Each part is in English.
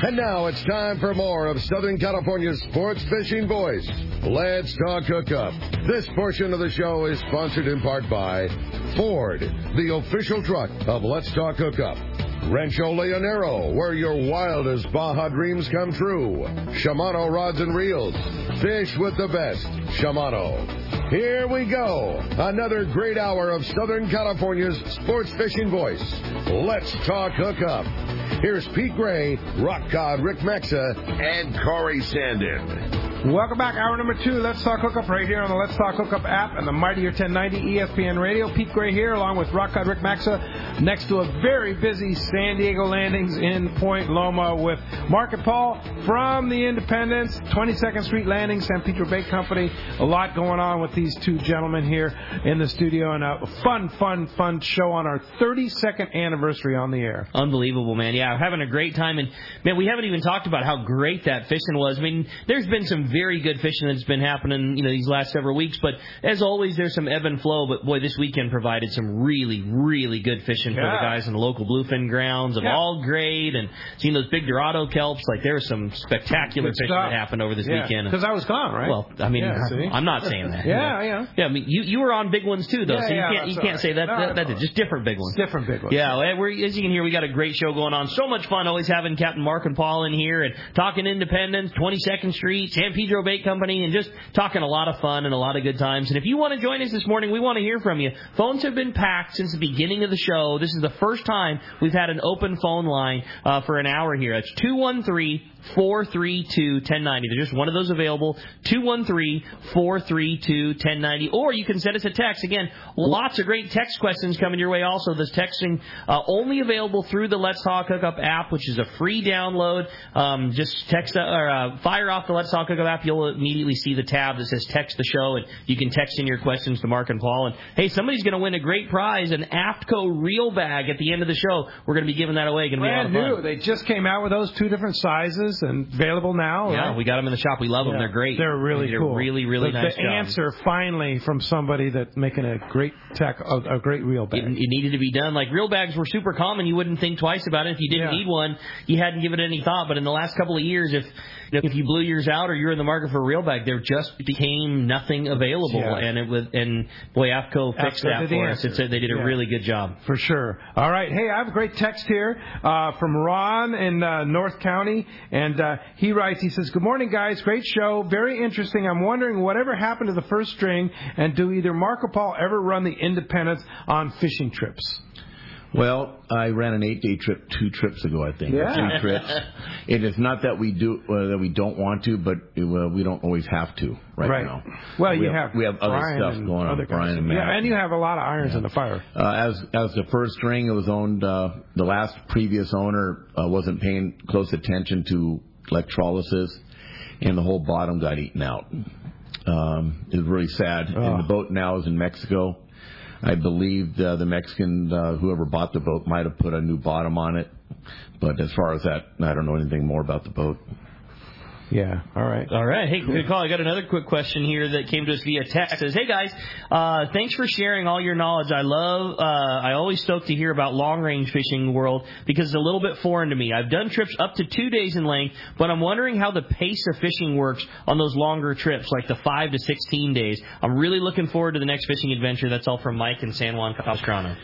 And now it's time for more of Southern California's sports fishing voice. Let's talk hookup. This portion of the show is sponsored in part by Ford, the official truck of Let's Talk Hookup. Rancho Leonero, where your wildest Baja dreams come true. Shimano Rods and Reels. Fish with the best. Shimano. Here we go. Another great hour of Southern California's sports fishing voice. Let's talk hookup. Here's Pete Gray, Rock God Rick Mexa, and Corey Sandin. Welcome back. Hour number 2. Let's Talk Hookup right here on the Let's Talk Hookup app and the Mightier 1090 ESPN Radio. Pete Gray here along with Rock God Rick Maxa next to a very busy San Diego Landings in Point Loma with Mark and Paul from the Independence, 22nd Street Landing, San Pedro Bait Company. A lot going on with these two gentlemen here in the studio and a fun show on our 32nd anniversary on the air. Unbelievable, man. Yeah, having a great time. And, man, we haven't even talked about how great that fishing was. I mean, there's been some very good fishing that's been happening, these last several weeks. But as always, there's some ebb and flow. But boy, this weekend provided some really, really good fishing for the guys in the local bluefin grounds of all grade, and seeing those big Dorado kelps. Like there was some spectacular fishing that happened over this weekend. Because I was gone, right? Well, I mean, I'm not saying that. Yeah. I mean, you were on big ones too, though. So you can't say that. That's just different big ones. Different big ones. Yeah. As you can hear, we got a great show going on. So much fun always having Captain Mark and Paul in here and talking Independence, 22nd Street, San Pedro Bait Company, and just talking a lot of fun and a lot of good times. And if you want to join us this morning, we want to hear from you. Phones have been packed since the beginning of the show. This is the first time we've had an open phone line for an hour here. It's 213-432-1090. There's just one of those available, 213-432-1090. Or you can send us a text. Again, lots of great text questions coming your way also. This texting only available through the Let's Talk Hookup app, which is a free download. Just text or fire off the Let's Talk Hookup app. You'll immediately see the tab that says text the show, and you can text in your questions to Mark and Paul. And, hey, somebody's going to win a great prize, an AFTCO reel bag at the end of the show. We're going to be giving that away. Going to be a lot of fun. They just came out with those 2 different sizes and available now. Yeah, right? We got them in the shop. We love them. They're great. They're really cool. Really, really nice the job. Answer finally from somebody that's making a great a great reel bag. It needed to be done. Like reel bags were super common. You wouldn't think twice about it. If you didn't need one, you hadn't given it any thought. But in the last couple of years, if you blew yours out or you're in the market for a reel bag, there just became nothing available. Yeah. And boy, AFTCO fixed that for us. They did a really good job. For sure. All right. Hey, I have a great text here from Ron in North County, and he writes, he says, "Good morning, guys. Great show. Very interesting. I'm wondering whatever happened to the first string, and do either Mark or Paul ever run the Independence on fishing trips?" Well, I ran an 8-day trip 2 trips ago, I think. Yeah. 3 trips. It is not that we don't want to, but we don't always have to right now. Well, we have other stuff going on. Brian and Matt. Yeah, and you have a lot of irons in the fire. As the first string, it was owned. The last previous owner wasn't paying close attention to electrolysis, and the whole bottom got eaten out. It was really sad. And the boat now is in Mexico. I believe the Mexican, whoever bought the boat, might have put a new bottom on it. But as far as that, I don't know anything more about the boat. Yeah, all right. Hey, good call. I got another quick question here that came to us via text. It says, "Hey, guys, thanks for sharing all your knowledge. I always stoked to hear about long-range fishing world because it's a little bit foreign to me. I've done trips up to 2 days in length, but I'm wondering how the pace of fishing works on those longer trips, like the 5 to 16 days. I'm really looking forward to the next fishing adventure." That's all from Mike in San Juan Capistrano.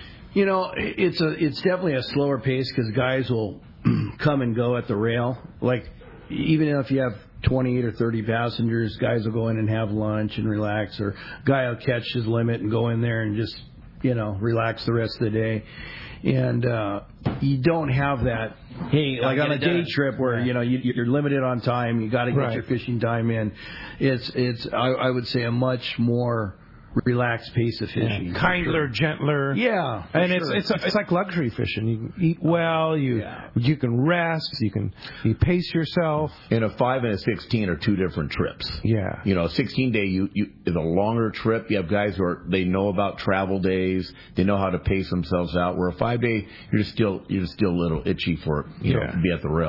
It's definitely a slower pace because guys will come and go at the rail. Like, even if you have 28 or 30 passengers, guys will go in and have lunch and relax, or guy will catch his limit and go in there and just, relax the rest of the day. And you don't have that, like on a day trip where, you're limited on time, you got to get your fishing time in. It's I would say a much more relaxed pace of fishing. Kinder, gentler. Yeah. And it's like luxury fishing. You can eat well, you can rest, you pace yourself. And a 5 and a 16 are 2 different trips. Yeah. A 16-day is a longer trip. You have guys they know about travel days, they know how to pace themselves out. Where a 5-day, you're still a little itchy for to be at the rail. But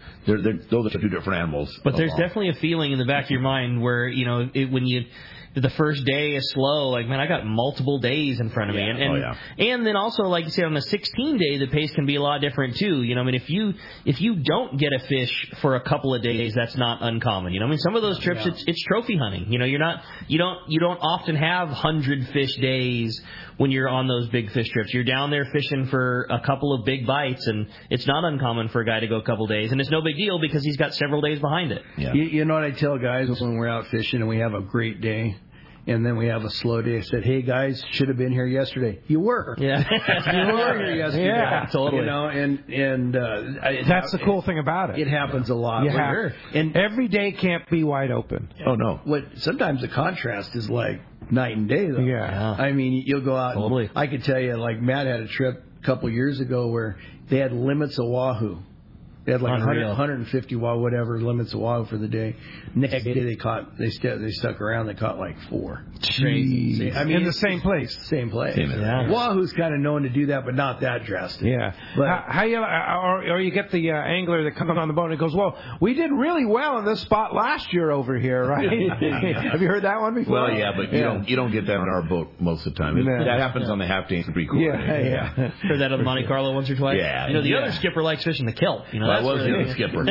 those are two different animals. But there's definitely a feeling in the back of your mind where, when the first day is slow, like, man, I got multiple days in front of me. And then also, like you said, on the 16 day, the pace can be a lot different too. If you don't get a fish for a couple of days, that's not uncommon. Some of those trips, it's trophy hunting. You don't often have 100 fish days when you're on those big fish trips. You're down there fishing for a couple of big bites, and it's not uncommon for a guy to go a couple days, and it's no big deal because he's got several days behind it. Yeah. You know what I tell guys when we're out fishing and we have a great day, and then we have a slow day? I said, hey, guys, should have been here yesterday. You were. Yeah. You were here yesterday. Yeah, totally. That's the cool thing about it. It happens a lot. And every day can't be wide open. Oh, no. Sometimes the contrast is like night and day, though. Yeah. I mean, you'll go out. Totally. I could tell you, like, Matt had a trip a couple years ago where they had limits of wahoo. They had like 150 whatever limits of wahoo for the day. Next day they stuck around. They caught like 4. Crazy. I mean, in the same place. Same place. Yeah. Wahoo's kind of known to do that, but not that drastic. Yeah. But or you get the angler that comes on the boat and goes, well, we did really well in this spot last year over here, right? Have you heard that one before? Well, yeah, but you don't get that on our boat most of the time. That happens on the half day. It's pretty cool. Yeah. Heard that on the Monte Carlo once or twice? Yeah. The other skipper likes fishing the kilt. I was the skipper.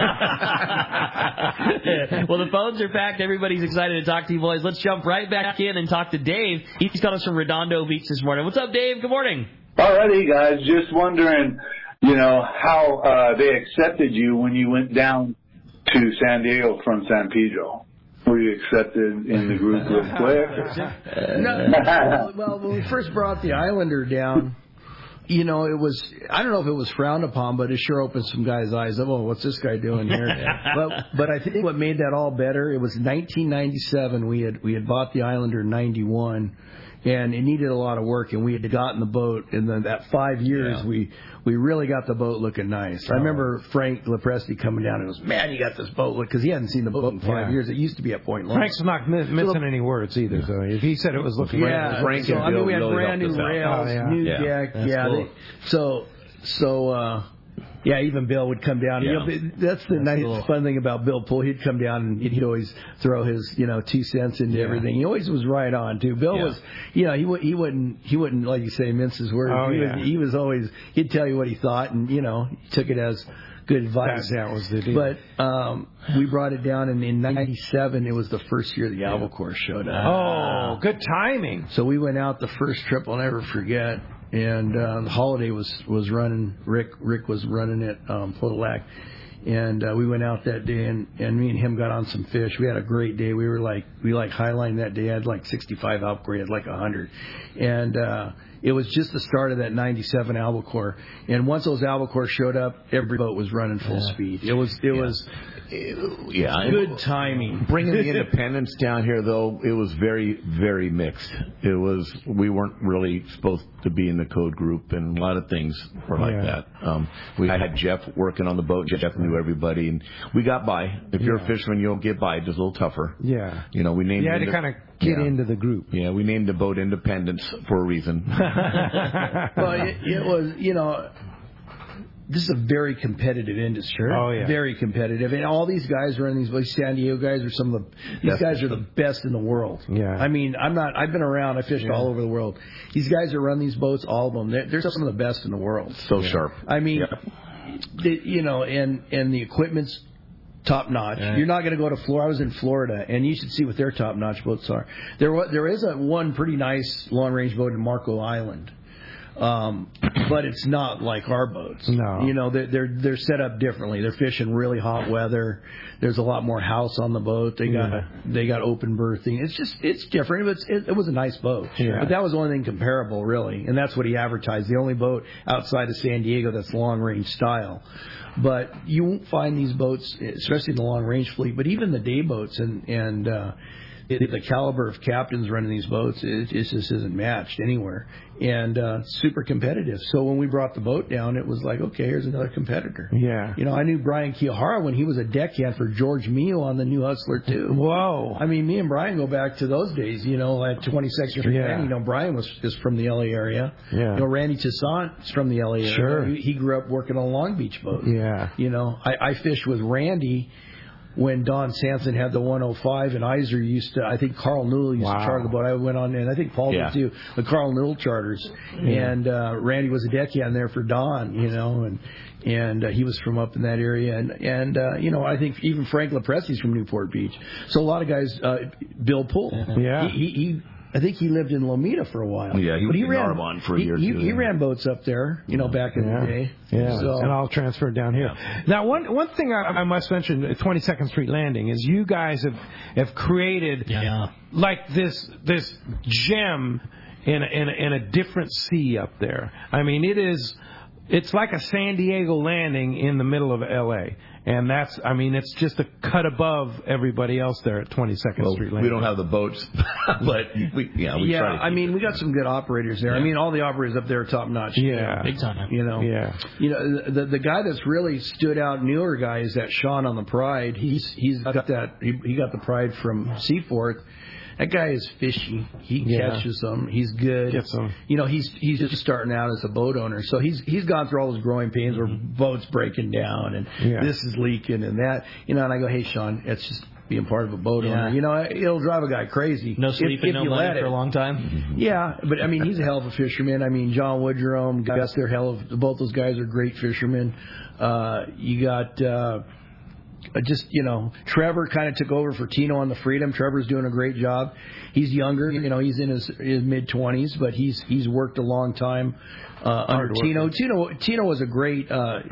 Well, the phones are packed. Everybody's excited to talk to you boys. Let's jump right back in and talk to Dave. He's calling us from Redondo Beach this morning. What's up, Dave? Good morning. Alrighty, guys. Just wondering, how they accepted you when you went down to San Diego from San Pedro. Were you accepted in the group with Blair? Well, when we first brought the Islander down, it was, I don't know if it was frowned upon, but it sure opened some guys' eyes up. Oh, what's this guy doing here? But I think what made that all better, it was 1997. We had bought the Islander in 91, and it needed a lot of work, and we had gotten the boat, and then that 5 years, we really got the boat looking nice. I remember Frank Lepresti coming down and goes, man, you got this boat, because he hadn't seen the boat in 5 years. It used to be at Point Loma. Frank's not missing any words either, so if he said it was looking right. Frank so, and Bill we had really brand new rails, new deck. Cool. Yeah, even Bill would come down. That's the nice fun thing about Bill Poole. He'd come down and he'd always throw his 2 cents into everything. He always was right on too. Bill was, he wouldn't like you say mince his words. He was always, he'd tell you what he thought, and he took it as good advice. That was the deal. But we brought it down, and in '97 it was the first year the albacore showed up. Oh, good timing. So we went out the first trip I'll never forget. And the Holiday was running. Rick was running it, Plotelac, and we went out that day, and me and him got on some fish. We had a great day. We highlined that day. I had like 65 albacore. He had like 100, and it was just the start of that '97 albacore. And once those albacore showed up, every boat was running full speed. It was good timing. Bringing the independents down here, though, it was very, very mixed. We weren't really supposed to be in the code group, and a lot of things were like that. We had Jeff working on the boat. Jeff knew everybody, and we got by. If you're a fisherman, you don't get by. It's just a little tougher. Yeah. We named. You had to kind of get into the group. Yeah, we named the boat Independence for a reason. Well, it was, this is a very competitive industry. Oh, yeah. Very competitive. And all these guys running these boats, San Diego guys are these guys are the best in the world. Yeah. I mean, I've been around, I fished all over the world. These guys that run these boats, all of them, they're some of the best in the world. So sharp. I mean, and the equipment's top notch. Yeah. You're not going to go to Florida. I was in Florida, and you should see what their top notch boats are. There is one pretty nice long range boat in Marco Island. But it's not like our boats. No. They're set up differently. They're fishing really hot weather. There's a lot more house on the boat. They got open berthing. It's different. It was a nice boat. Yeah. But that was the only thing comparable, really. And that's what he advertised. The only boat outside of San Diego that's long range style. But you won't find these boats, especially in the long range fleet, but even the day boats and the caliber of captains running these boats, it just isn't matched anywhere. And super competitive. So when we brought the boat down, it was like, okay, here's another competitor. Yeah. You know, I knew Brian Kiyahara when he was a deckhand for George Mio on the New Hustler too. Whoa. I mean, me and Brian go back to those days, you know, at 22nd Street. Yeah. You know, Brian is from the LA area. Yeah. You know, Randy Toussaint's from the LA area. Sure. He grew up working on Long Beach boats. Yeah. You know, I fished with Randy when Don Sampson had the 105, and Iser used to, I think Carl Newell used to charter the boat. I went on, and I think Paul did too, the Carl Newell charters. Yeah. And Randy was a deckhand there for Don, you know, and he was from up in that area. And you know, I think even Frank LaPresti's from Newport Beach. So a lot of guys, Bill Poole. Yeah. I think he lived in Lomita for a while. Yeah, he was in Narbonne for a year or two. He ran boats up there, you know, back in the day. Yeah, so, and all transferred down here. Now, one thing I must mention at 22nd Street Landing is you guys have created like this gem in a different sea up there. I mean, it's like a San Diego landing in the middle of L.A. And it's just a cut above everybody else there at 22nd Street Landing. We don't have the boats, but we try to I mean, we got some good operators there. Yeah. I mean, all the operators up there are top notch. Yeah, big time. You know, you know, the guy that's really stood out, newer guy, is that Sean on the Pride. He's got that. He got the Pride from Seaforth. That guy is fishy. He catches them. He's good. Gets them. You know, he's just starting out as a boat owner, so he's gone through all those growing pains where boats breaking down and this is leaking and that. You know, and I go, hey Sean, it's just being part of a boat owner. You know, it'll drive a guy crazy. No sleeping, no money for a long time. Yeah, but I mean, he's a hell of a fisherman. I mean, John Woodrome, Gus, they're both those guys are great fishermen. You got. Just, you know, Trevor kind of took over for Tino on the Freedom. Trevor's doing a great job. He's younger, you know, he's in his mid-20s, but he's worked a long time under Tino. Tino was a great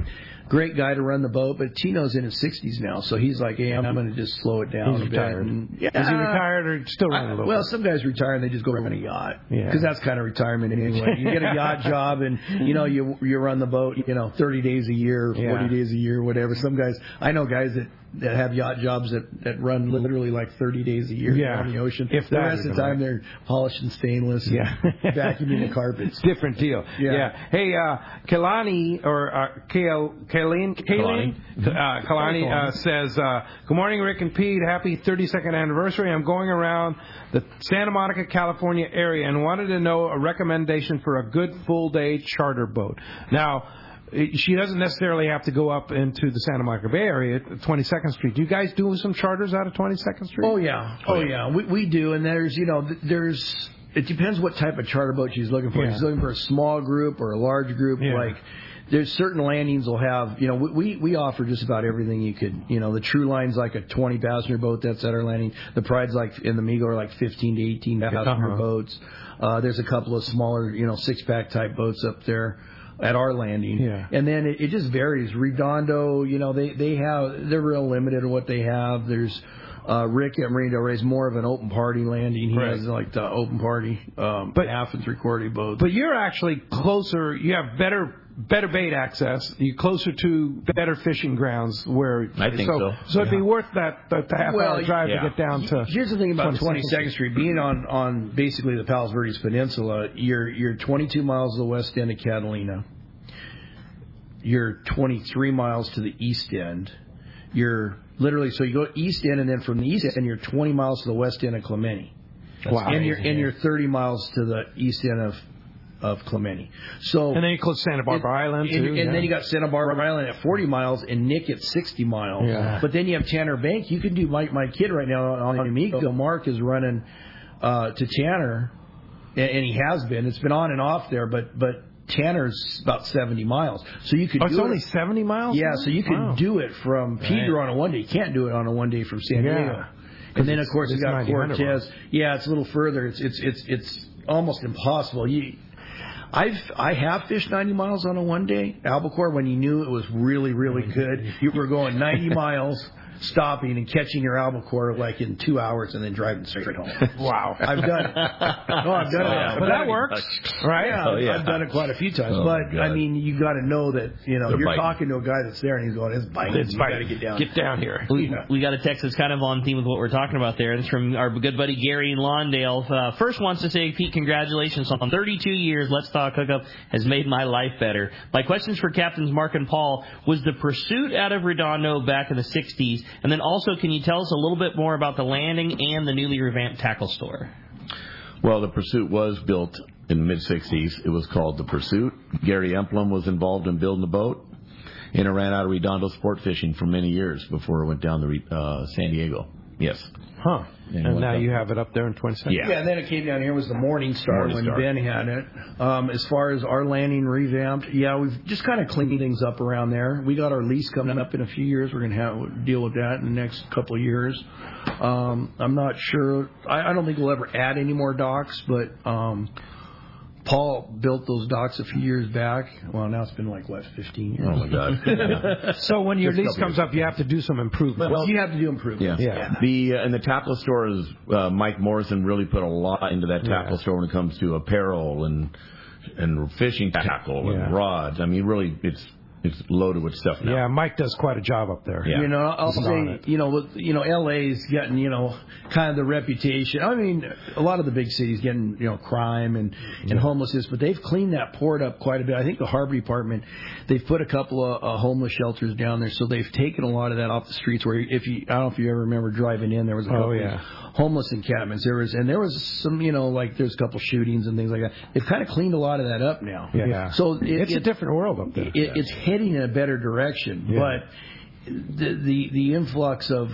guy to run the boat, but Tino's in his 60s now, so he's like, hey, I'm going to just slow it down. He's retired. Is he retired or still running a boat? Well, some guys retire and they just go run a yacht. Yeah. Because that's kind of retirement anyway. You get a yacht job and, you know, you run the boat, you know, 30 days a year, 40 days a year, whatever. Some guys, I know guys that have yacht jobs that run literally like 30 days a year on the ocean. If the rest of the time they're polishing stainless and vacuuming the carpets. Different deal. Yeah. Hey, Kalani or Kalani says, good morning, Rick and Pete. Happy 32nd anniversary. I'm going around the Santa Monica, California area and wanted to know a recommendation for a good full-day charter boat. Now, she doesn't necessarily have to go up into the Santa Monica Bay area at 22nd Street. Do you guys do some charters out of 22nd Street? Oh, yeah. We do. And it depends what type of charter boat she's looking for. Yeah. She's looking for a small group or a large group. Yeah. Like, there's certain landings will have, you know, we offer just about everything you could, you know, the True Line's like a 20 passenger boat that's at our landing. The Pride's like, and the Migo are like 15 to 18 passenger boats. There's a couple of smaller, you know, 6-pack type boats up there at our landing. Yeah. And then it just varies. Redondo, you know, they're real limited in what they have. There's Rick at Marina Del Rey is more of an open party landing. He has like the open party, but half and 3/4 boats. But you're actually closer. You have better bait access. You're closer to better fishing grounds. Where I think so. So it'd be worth that half-hour drive to get down to. Here's the thing about 22nd Street. Being on basically the Palos Verdes Peninsula, you're 22 miles to the west end of Catalina. You're 23 miles to the east end. You're literally, so you go east end, and then from the east end, you're 20 miles to the west end of Clemente. Wow. And you're 30 miles to the east end of Clemente. So, and then you close Santa Barbara Island, too. And then you got Santa Barbara Island at 40 miles and Nick at 60 miles. Yeah. But then you have Tanner Bank. You can do my kid right now on Amigo. Mark is running to Tanner, and he has been. It's been on and off there, but Tanner's about 70 miles. So you could do it's only 70 miles? Yeah, so you could do it from Pedro on a one day. You can't do it on a one day from San Diego. And then, of course, you got Cortez. Yeah, it's a little further. It's almost impossible. I have fished 90 miles on a one day. Albacore, when you knew it was really, really good, you were going 90 miles stopping and catching your albacore like in 2 hours and then driving straight home. Wow. I've done it. No, I've done it. But that works, right? Yeah, I've done it quite a few times. But I mean, you got to know that you're biting. talking to a guy that's there and he's going, "It's biting. It's you biting. got to get down. Get down here." We got a text that's kind of on theme with what we're talking about there. It's from our good buddy Gary in Lawndale. First wants to say, Pete, congratulations on 32 years. Let's Talk Hookup has made my life better. My questions for Captains Mark and Paul was the Pursuit out of Redondo back in the 60s, and then also can you tell us a little bit more about the Landing and the newly revamped tackle store? Well, the Pursuit was built in the mid-'60s. It was called the Pursuit. Gary Emplum was involved in building the boat, and it ran out of Redondo sport fishing for many years before it went down to San Diego. Yes. Huh. And now you have it up there in 27. Yeah, and then it came down here was the Morning Star when Ben had it. As far as our landing revamped, we've just kind of cleaned things up around there. We got our lease coming up in a few years. We're going to have deal with that in the next couple of years. I'm not sure. I don't think we'll ever add any more docks, but Paul built those docks a few years back. Well, now it's been 15 years. Oh, my God. So when your lease comes up, you have to do some improvements. Well, you have to do improvements. Yeah. And the tackle store is Mike Morrison really put a lot into that tackle store when it comes to apparel and fishing tackle and rods. I mean, really, it's loaded with stuff now. Yeah, Mike does quite a job up there. Yeah. I'll say, LA's getting, kind of the reputation. I mean, a lot of the big cities getting, crime and homelessness, but they've cleaned that port up quite a bit. I think the Harbor Department, they've put a couple of homeless shelters down there, so they've taken a lot of that off the streets. Where I don't know if you ever remember driving in, there was a couple of homeless encampments. There was some, there's a couple shootings and things like that. They've kind of cleaned a lot of that up now. Yeah. So it's a different world up there. It's heading in a better direction, but the influx of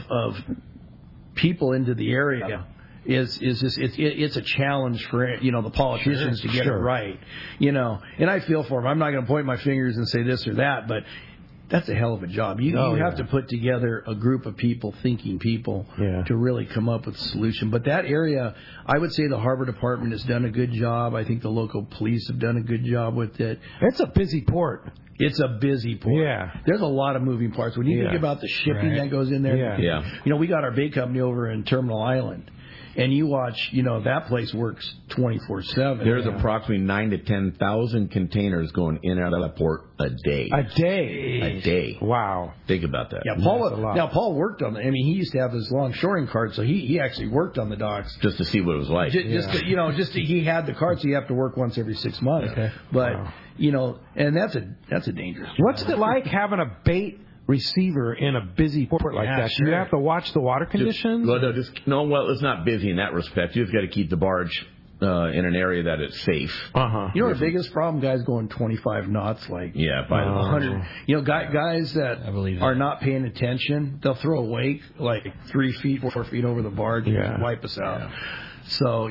people into the area is just it's a challenge for the politicians to get it right, and I feel for them. I'm not going to point my fingers and say this or that, but that's a hell of a job. You have to put together a group of people, thinking people, to really come up with a solution. But that area, I would say the Harbor Department has done a good job. I think the local police have done a good job with it. It's a busy port. It's a busy port. Yeah. There's a lot of moving parts. When you think about the shipping that goes in there, we got our bait company over in Terminal Island. And you watch, that place works 24/7. There's approximately 9,000 to 10,000 containers going in and out of that port a day. A day. Wow. Think about that. Yeah, Paul worked on it. I mean, he used to have his longshoring card, so he actually worked on the docks just to see what it was like. He had the card, so you have to work once every 6 months. Okay. But and that's a dangerous job. What's it like having a bait receiver in a busy port like that? Sure. You have to watch the water conditions? It's not busy in that respect. You just got to keep the barge in an area that it's safe. The biggest problem, guys going 25 knots, by the 100. Guys that are not paying attention, they'll throw a wake 3 feet, 4 feet over the barge and wipe us out. Yeah. So,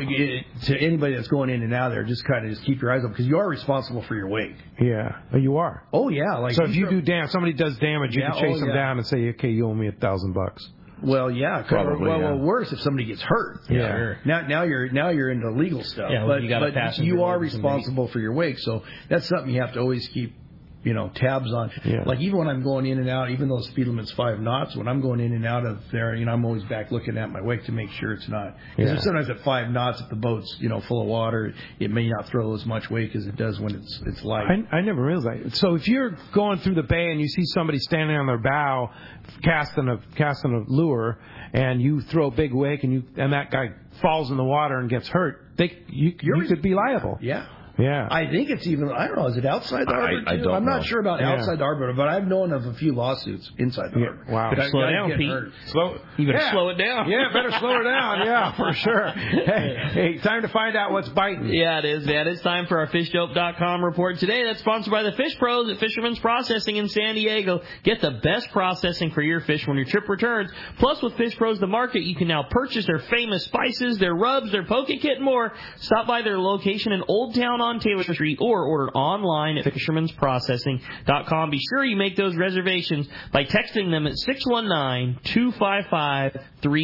to anybody that's going in and out of there, just keep your eyes open, because you are responsible for your wake. Yeah. You are. Oh, yeah. So if you do somebody does damage, you can chase them down and say, okay, you owe me $1,000. Well, yeah. Probably, worse if somebody gets hurt. Yeah. Sure. Now you're into legal stuff. Yeah, but you are responsible for your wake, so that's something you have to always keep tabs on. Yeah. Even when I'm going in and out, even though the speed limit's 5 knots, when I'm going in and out of there, I'm always back looking at my wake to make sure it's not. Because sometimes at 5 knots, if the boat's full of water, it may not throw as much wake as it does when it's light. I never realized that. So if you're going through the bay and you see somebody standing on their bow casting a lure, and you throw a big wake and that guy falls in the water and gets hurt, you could be liable. Yeah. Yeah. I think it's even, I don't know, is it outside the harbor too? I'm not sure about outside the harbor, but I've known of a few lawsuits inside the harbor. Wow. Better slow down, Pete. You better slow it down. Yeah, better slow her down. Yeah, for sure. Hey, time to find out what's biting. Yeah, it is, man. It's time for our FishDope.com report today. That's sponsored by the Fish Pros at Fisherman's Processing in San Diego. Get the best processing for your fish when your trip returns. Plus, with Fish Pros The Market, you can now purchase their famous spices, their rubs, their poke kit, and more. Stop by their location in Old Town on Taylor Street or order online at fishermansprocessing.com. Be sure you make those reservations by texting them at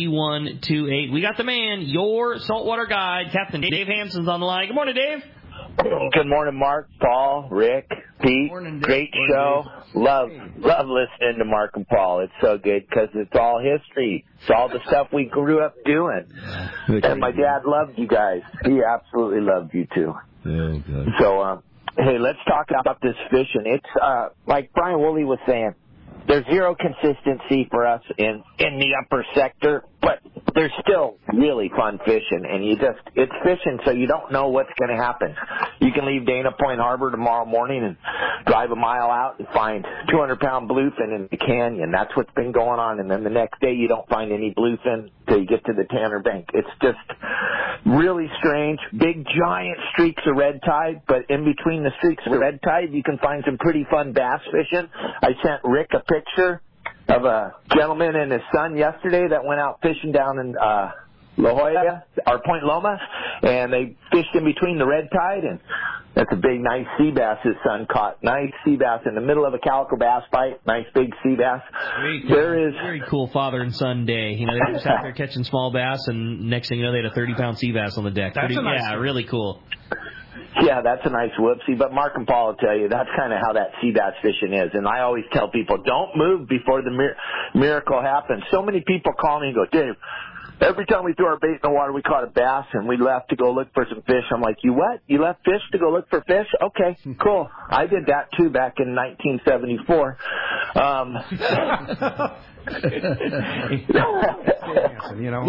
619-255-3128. We got the man, your saltwater guide, Captain Dave Hansen's on the line. Good morning, Dave. Good morning, Mark, Paul, Rick, Pete. Morning, Dave. Great show. Love listening to Mark and Paul. It's so good because it's all history. It's all the stuff we grew up doing. And my dad loved you guys. He absolutely loved you too. Oh, God. So, hey, let's talk about this fishing. It's like Brian Woolley was saying. There's zero consistency for us in the upper sector, but there's still really fun fishing, and it's fishing, so you don't know what's going to happen. You can leave Dana Point Harbor tomorrow morning and drive a mile out and find 200-pound bluefin in the canyon. That's what's been going on, and then the next day you don't find any bluefin till you get to the Tanner Bank. It's just really strange. Big, giant streaks of red tide, but in between the streaks of red tide, you can find some pretty fun bass fishing. I sent Rick a picture of a gentleman and his son yesterday that went out fishing down in La Jolla, or Point Loma, and they fished in between the red tide, and that's a big, nice sea bass his son caught. Nice sea bass in the middle of a calico bass fight. Nice big sea bass. There is very cool father and son day. You know, they were just out there catching small bass, and next thing you know, they had a 30-pound sea bass on the deck. That's a nice one. Really cool. Yeah, that's a nice whoopsie. But Mark and Paul will tell you that's kind of how that sea bass fishing is. And I always tell people, don't move before the miracle happens. So many people call me and go, Dave, every time we threw our bait in the water, we caught a bass, and we left to go look for some fish. I'm like, you what? You left fish to go look for fish? Okay, cool. I did that, too, back in 1974. You know.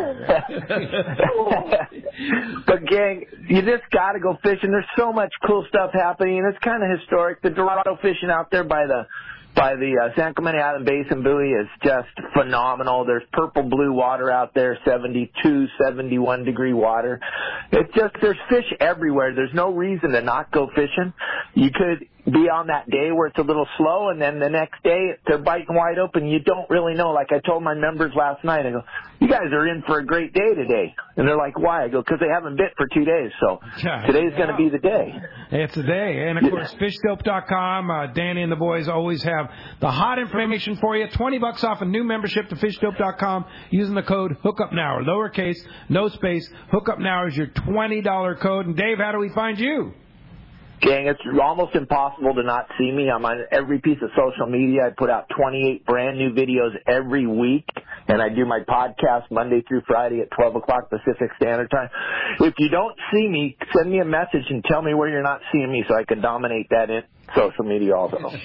But gang, you just got to go fishing. There's so much cool stuff happening, and it's kind of historic. The Dorado fishing out there by the San Clemente Island Basin buoy is just phenomenal. There's purple-blue water out there, 72, 71-degree water. It's just, there's fish everywhere. There's no reason to not go fishing. You could be on that day where it's a little slow, and then the next day they're biting wide open. You don't really know. Like I told my members last night, I go, you guys are in for a great day today. And they're like, why? I go, because they haven't bit for 2 days, so today's going to be the day. It's a day. And, of course, fishdope.com. Danny and the boys always have the hot information for you. $20 off a new membership to fishdope.com using the code HookUpNow, lowercase, no space. HookUpNow is your $20 code. And, Dave, how do we find you? Gang, it's almost impossible to not see me. I'm on every piece of social media. I put out 28 brand new videos every week, and I do my podcast Monday through Friday at 12 o'clock Pacific Standard Time. If you don't see me, send me a message and tell me where you're not seeing me so I can dominate that in social media also. One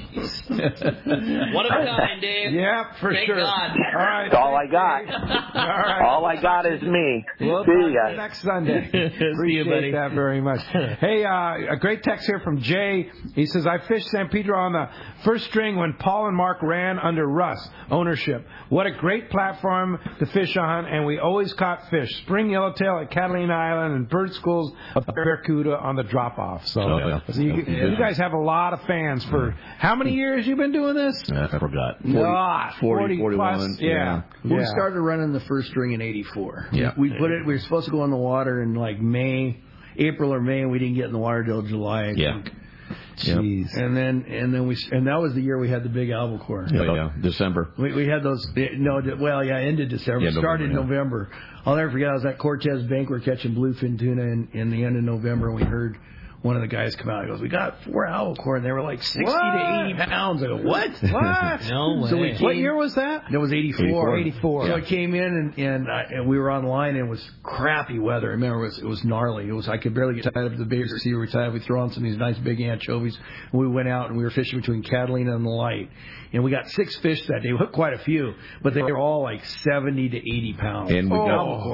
of a kind, Dave. Yeah, for Thank sure. God. All right. That's all I got. All right. All I got is me. We'll see talk ya. next Sunday. See you, buddy. Appreciate that very much. Hey, a great text here from Jay. He says, I fished San Pedro on the first string when Paul and Mark ran under Russ ownership. What a great platform to fish on, and we always caught fish. Spring yellowtail at Catalina Island and bird schools of barracuda on the drop-off. So, so you guys have a lot of fans for how many years you been doing this? I forgot. 40 41. plus. Yeah. We started running the first string in '84. Yeah. We were supposed to go in the water in like April or May, and we didn't get in the water till July. I think. Jeez. And that was the year we had the big albacore. December. We had those. Ended December. Yeah, Started November. I'll never forget. I was at Cortez Bank. We're catching bluefin tuna in the end of November, and we heard one of the guys come out. He goes, "We got 4 albacore, and they were like 60 to 80 pounds." I go, "What? What? No way. So What year was that? That was 84. 84. So I came in and we were online, and it was crappy weather. I remember it was gnarly. I could barely get tied up to the bait receiver. We throw on some of these nice big anchovies, and we went out and we were fishing between Catalina and the Light. And we got 6 fish that day. We hooked quite a few, but they were all like 70 to 80 pounds. And we got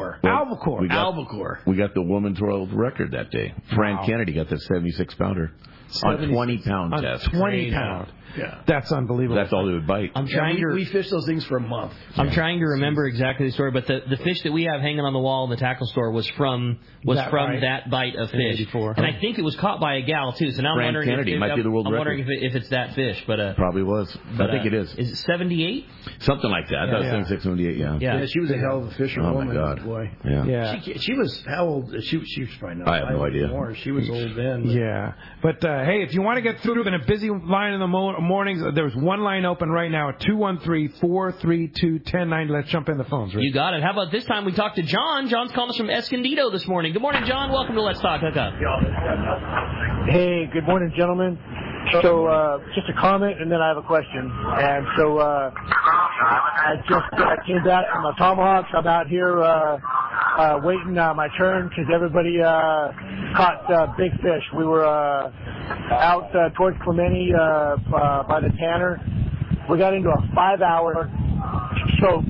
albacore. We got the women's world record that day. Fran Kennedy got the 76-pounder on 20-pound test. 20 pound. Yeah. That's unbelievable. That's all they would bite. We fished those things for a month. I'm trying to remember exactly the story, but the fish that we have hanging on the wall in the tackle store was from that bite of fish. 84. And I think it was caught by a gal too. So now Fran I'm wondering Kennedy might be the world record. wondering if it's that fish, but probably was. I think it is. Is it 78? Something like that. That's 76, 78. Yeah, she was a hell of a fisherwoman. Oh my God. Boy. Yeah. She was how old? She was probably not. I have no idea. More. She was old then. Yeah. But hey, if you want to get through in a busy line in the mornings. There's one line open right now at 213-432-1090. Let's jump in the phones. Rick. You got it. How about this time we talk to John? John's calling us from Escondido this morning. Good morning, John. Welcome to Let's Talk Hookup. Hey, good morning, gentlemen. So, just a comment, and then I have a question. And so, I just came back from the Tomahawks. I'm out here waiting my turn because everybody caught big fish. We were out towards Clemente by the Tanner. We got into a 5-hour choke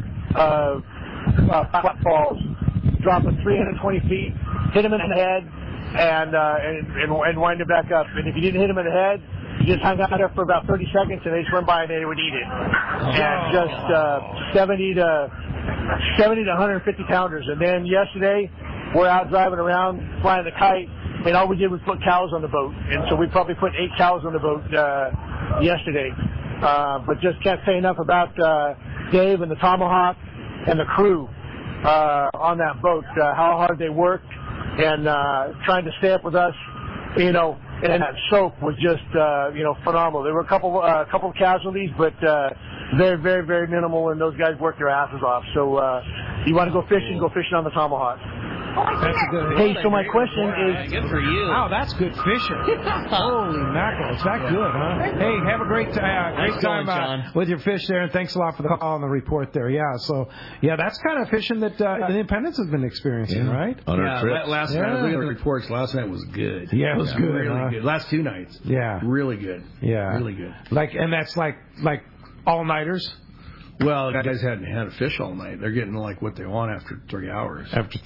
flat falls, dropping 320 feet, hit him in the head, and wind it back up. And if you didn't hit him in the head, you just hung out there for about 30 seconds, and they swim by and they would eat it. And just 70 to 150 pounders. And then yesterday, we're out driving around, flying the kite, and all we did was put cows on the boat. And so we probably put 8 cows on the boat yesterday. But just can't say enough about Dave and the Tomahawk and the crew on that boat, how hard they worked and trying to stay up with us, you know. And that soak was just, phenomenal. There were a couple of casualties, but very, very, very minimal, and those guys worked their asses off. So you want to go fishing on the Tomahawk. That's a good. Hey, so my question is... Good for you. Wow, that's good fishing. Holy mackerel. Is that good, huh? Hey, have a great time with your fish there, and thanks a lot for the call and the report there. Yeah, so, that's kind of fishing that the Independence has been experiencing, right? On our trips. Last night, look at the reports. Last night was good. Yeah, it was good. Really good. Last 2 nights. Yeah. Really good. Yeah. Really good. And that's like all-nighters? Well, the guys hadn't had a fish all night. They're getting like what they want after 3 hours.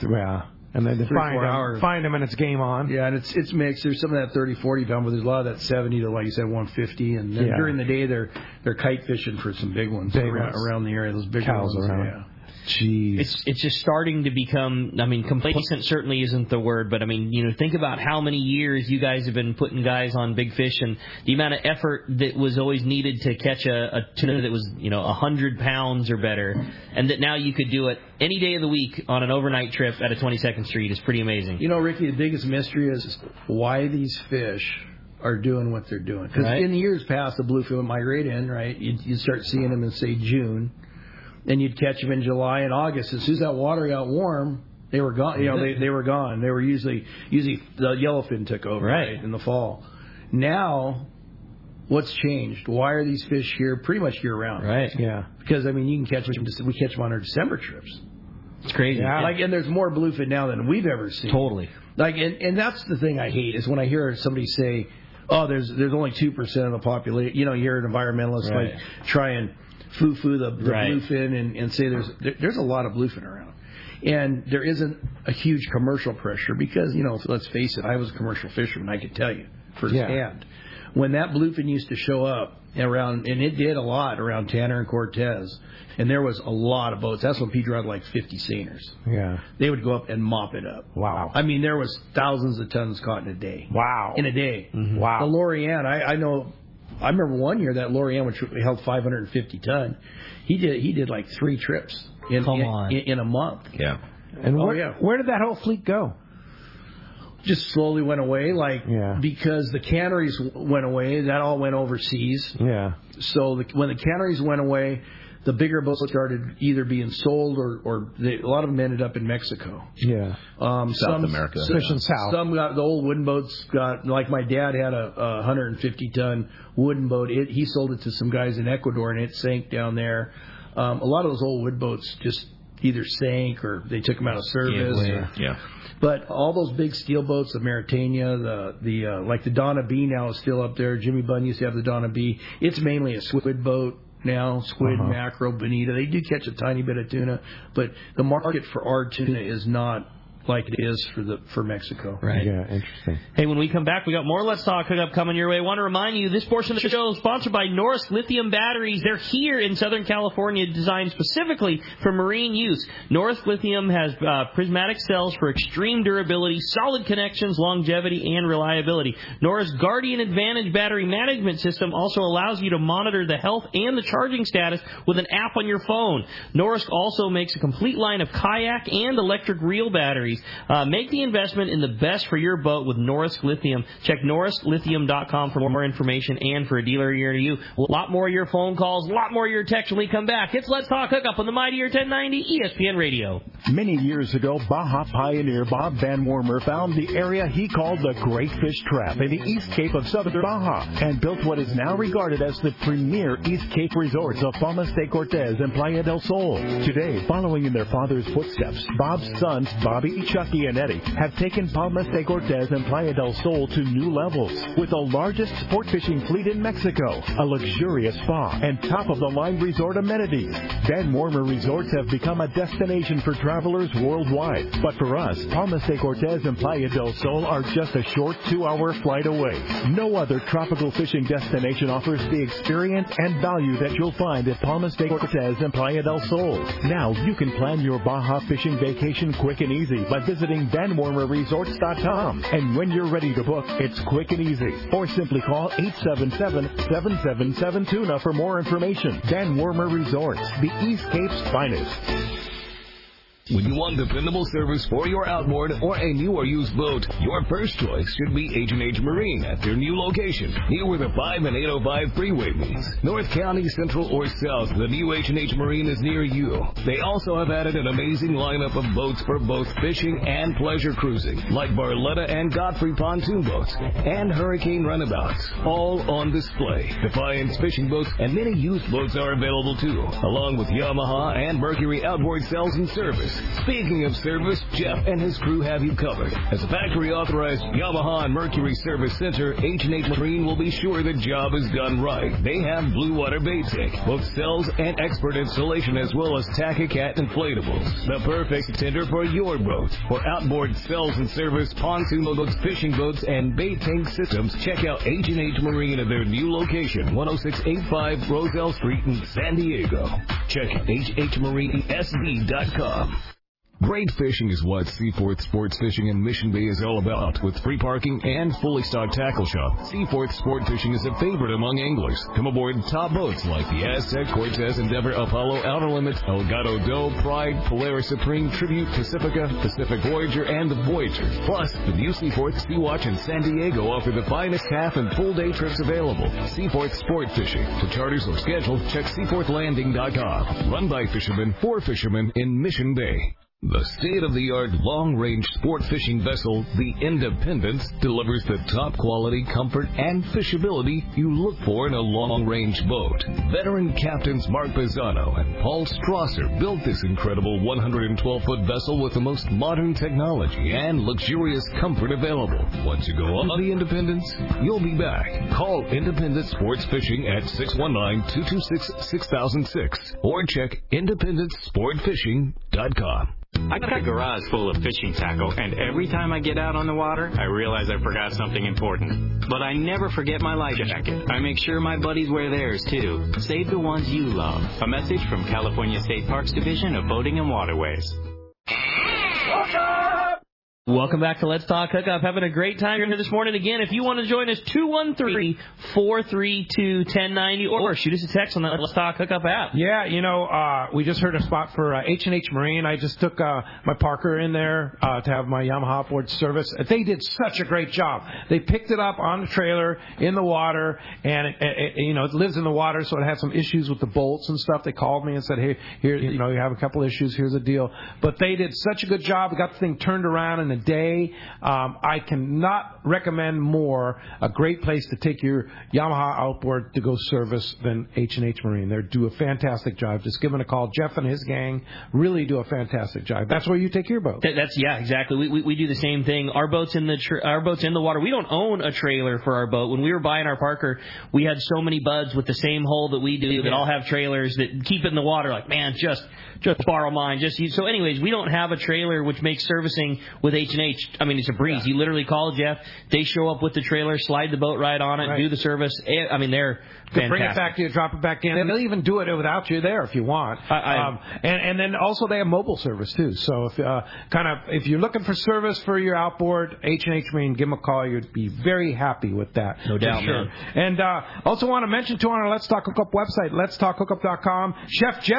And then they find them and it's game on. Yeah, and it's mixed. There's some of that 30, 40 pound, but there's a lot of that 70 to, like you said, 150. And then during the day, they're kite fishing for some big ones around the area. Those big cows ones. Around. Yeah. Jeez. It's just starting to become, complacent certainly isn't the word, but think about how many years you guys have been putting guys on big fish and the amount of effort that was always needed to catch a tuna that was, 100 pounds or better, and that now you could do it any day of the week on an overnight trip at a 22nd Street is pretty amazing. Ricky, the biggest mystery is why these fish are doing what they're doing. Because in the years past, the bluefin would migrate in, right? You'd start seeing them in, say, June. Then you'd catch them in July and August. As soon as that water got warm, they were gone. They were gone. They were usually the yellowfin took over in the fall. Now, what's changed? Why are these fish here pretty much year round? Right. Yeah. Because you can catch them. We catch them on our December trips. It's crazy. Yeah. And there's more bluefin now than we've ever seen. Totally. And that's the thing I hate is when I hear somebody say, "Oh, there's only 2% of the population." You hear an environmentalist try and foo-foo the bluefin and say there's a lot of bluefin around. And there isn't a huge commercial pressure because, let's face it, I was a commercial fisherman, I could tell you firsthand. When that bluefin used to show up around, and it did a lot around Tanner and Cortez, and there was a lot of boats. That's when Pedro had like 50 seiners. Yeah. They would go up and mop it up. Wow. There was thousands of tons caught in a day. Wow. In a day. Mm-hmm. Wow. The Lorient, I remember one year that Lorient, which held 550 ton, he did like 3 trips in a month. Yeah. And where did that whole fleet go? Just slowly went away, because the canneries went away. That all went overseas. Yeah. So when the canneries went away, the bigger boats started either being sold or a lot of them ended up in Mexico. Yeah. South America. Some got the old wooden boats. Like my dad had a 150 ton wooden boat. He sold it to some guys in Ecuador and it sank down there. A lot of those old wood boats just either sank or they took them out of service. Yeah. But all those big steel boats, the Mauritania, like the Donna B now is still up there. Jimmy Bunn used to have the Donna B. It's mainly a squid boat now, squid, mackerel, bonita. They do catch a tiny bit of tuna, but the market for our tuna is not like it is for Mexico. Right. Yeah, interesting. Hey, when we come back, we got more Let's Talk Hookup coming your way. I want to remind you, this portion of the show is sponsored by Norris Lithium Batteries. They're here in Southern California, designed specifically for marine use. Norris Lithium has prismatic cells for extreme durability, solid connections, longevity, and reliability. Norris Guardian Advantage battery management system also allows you to monitor the health and the charging status with an app on your phone. Norris also makes a complete line of kayak and electric reel batteries. batteries. Make the investment in the best for your boat with Norris Lithium. Check norrislithium.com for more information and for a dealer near you. A lot more of your phone calls, a lot more of your texts when we come back. It's Let's Talk Hookup on the Mightier 1090 ESPN Radio. Many years ago, Baja pioneer Bob Van Wormer found the area he called the Great Fish Trap in the East Cape of southern Baja and built what is now regarded as the premier East Cape resorts of Palmas de Cortez and Playa del Sol. Today, following in their father's footsteps, Bob's sons, Bobby, Chucky, and Eddie, have taken Palmas de Cortez and Playa del Sol to new levels with the largest sport fishing fleet in Mexico, a luxurious spa, and top-of-the-line resort amenities. Van Wormer Resorts have become a destination for travelers worldwide. But for us, Palmas de Cortez and Playa del Sol are just a short 2-hour flight away. No other tropical fishing destination offers the experience and value that you'll find at Palmas de Cortez and Playa del Sol. Now you can plan your Baja fishing vacation quick and easy by visiting VanWormerResorts.com. And when you're ready to book, it's quick and easy. Or simply call 877-777-TUNA for more information. Van Wormer Resorts, the East Cape's finest. When you want dependable service for your outboard or a new or used boat, your first choice should be H&H Marine at their new location, near where the 5 and 805 freeway meets. North County, Central, or South, the new H&H Marine is near you. They also have added an amazing lineup of boats for both fishing and pleasure cruising, like Barletta and Godfrey pontoon boats, and Hurricane runabouts, all on display. Defiance fishing boats and many used boats are available too, along with Yamaha and Mercury outboard sales and service. Speaking of service, Jeff and his crew have you covered. As a factory-authorized Yamaha and Mercury service center, H&H Marine will be sure the job is done right. They have Blue Water Bait Tank, both cells and expert installation, as well as Tachycat inflatables. The perfect tender for your boat. For outboard cells and service, pontoon boats, fishing boats, and bait tank systems, check out H&H Marine at their new location, 10685 Roselle Street in San Diego. Check hhmarinesc.com. Great fishing is what Seaforth Sports Fishing in Mission Bay is all about. With free parking and fully stocked tackle shop, Seaforth Sport Fishing is a favorite among anglers. Come aboard top boats like the Aztec, Cortez, Endeavor, Apollo, Outer Limits, Elgato Doe, Pride, Polaris Supreme, Tribute, Pacifica, Pacific Voyager, and the Voyager. Plus, the new Seaforth, Sea-Watch, and San Diego offer the finest half and full day trips available. Seaforth Sport Fishing. For charters or schedule, check seaforthlanding.com. Run by fishermen for fishermen in Mission Bay. The state-of-the-art long-range sport fishing vessel, the Independence, delivers the top quality, comfort, and fishability you look for in a long-range boat. Veteran captains Mark Pisano and Paul Strasser built this incredible 112-foot vessel with the most modern technology and luxurious comfort available. Once you go on the Independence, you'll be back. Call Independence Sports Fishing at 619-226-6006 or check IndependenceSportFishing.com. I got a garage full of fishing tackle, and every time I get out on the water, I realize I forgot something important. But I never forget my life jacket. I make sure my buddies wear theirs, too. Save the ones you love. A message from California State Parks Division of Boating and Waterways. Welcome back to Let's Talk Hookup. Having a great time here this morning. Again, if you want to join us, 213-432-1090, or shoot us a text on the Let's Talk Hookup app. Yeah, we just heard a spot for H&H Marine. I just took my Parker in there to have my Yamaha outboard service. They did such a great job. They picked it up on the trailer in the water, and it lives in the water, so it had some issues with the bolts and stuff. They called me and said, hey, here, you have a couple issues. Here's the deal. But they did such a good job. We got the thing turned around in a day. I cannot recommend more a great place to take your Yamaha outboard to go service than H&H Marine. They do a fantastic job. Just give them a call. Jeff and his gang really do a fantastic job. That's where you take your boat. Yeah, exactly. We do the same thing. Our boat's in the water. We don't own a trailer for our boat. When we were buying our Parker, we had so many buds with the same hull that we do that all have trailers that keep it in the water. Like, man, just borrow mine. So anyways, we don't have a trailer, which makes servicing with H&H, I mean, it's a breeze. Yeah. You literally call Jeff. They show up with the trailer, slide the boat right on it, do the service. I mean, they're fantastic. Bring it back to you, drop it back in. And they'll even do it without you there if you want. And then also they have mobile service, too. So if you're looking for service for your outboard, H&H Marine, give them a call. You'd be very happy with that. No doubt, sure. And also want to mention, too, on our Let's Talk Hookup website, letstalkhookup.com, Chef Jeff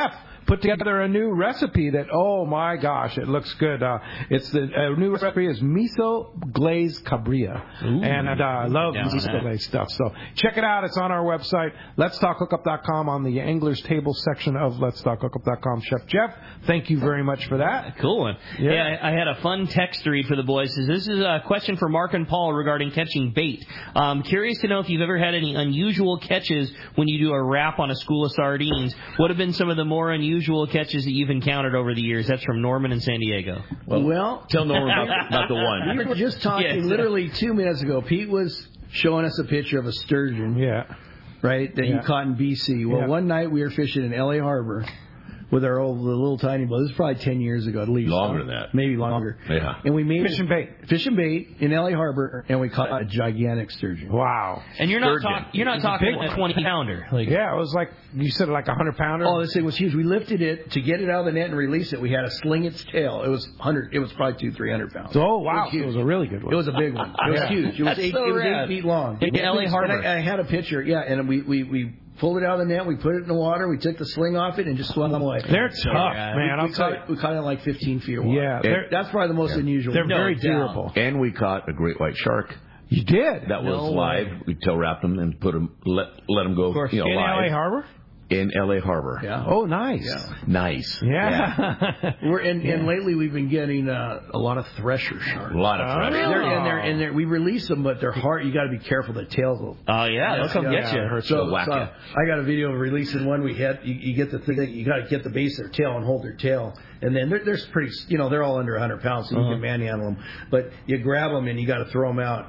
put together a new recipe that, oh my gosh, it looks good. It's the new recipe is miso glazed cabrilla, and I love miso glazed stuff. So check it out. It's on our website, letstalkhookup.com, on the Angler's Table section of letstalkhookup.com. Chef Jeff, thank you very much for that. Cool one. Yeah, I had a fun text to read for the boys. This is a question for Mark and Paul regarding catching bait. Curious to know if you've ever had any unusual catches when you do a wrap on a school of sardines. What have been some of the more unusual catches that you've encountered over the years? That's from Norman in San Diego. Well tell Norman about the one. We were just talking literally 2 minutes ago. Pete was showing us a picture of a sturgeon. Right, that you caught in BC. Well, one night we were fishing in L.A. Harbor with our old little tiny boat. This is probably 10 years ago at least. Longer than that. Maybe longer. Yeah. And we made fish and bait in L.A. Harbor, and we caught a gigantic sturgeon. Wow. And you're not talking a 20-pounder. Yeah, it was like, you said, like a 100-pounder. Oh, this thing was huge. We lifted it to get it out of the net and release it. We had to sling its tail. It was probably 200-300 pounds. Oh wow, it was a really good one. It was a big one. It was huge. It was 8 feet long. In L.A. Harbor. I had a picture. Yeah, and we pulled it out of the net. We put it in the water. We took the sling off it and just swung them away. They're tough, man. We caught it like 15 feet of water. Yeah, that's probably the most unusual. They're very durable. And we caught a great white shark. You did? That was live. We tail wrapped them and put them, let them go. In live. L.A. Harbor. In L.A. Harbor. Yeah. Oh, nice. Yeah. Nice. Yeah. And lately we've been getting a lot of thresher sharks. A lot of thresher. And we release them, but they're hard. You got to be careful. The tails will. Oh yeah, they'll come get you. So I got a video of releasing one. We had you get the thing. You got to get the base of their tail and hold their tail, and then they're pretty. They're all under 100 pounds, so you can manhandle them. But you grab them and you got to throw them out,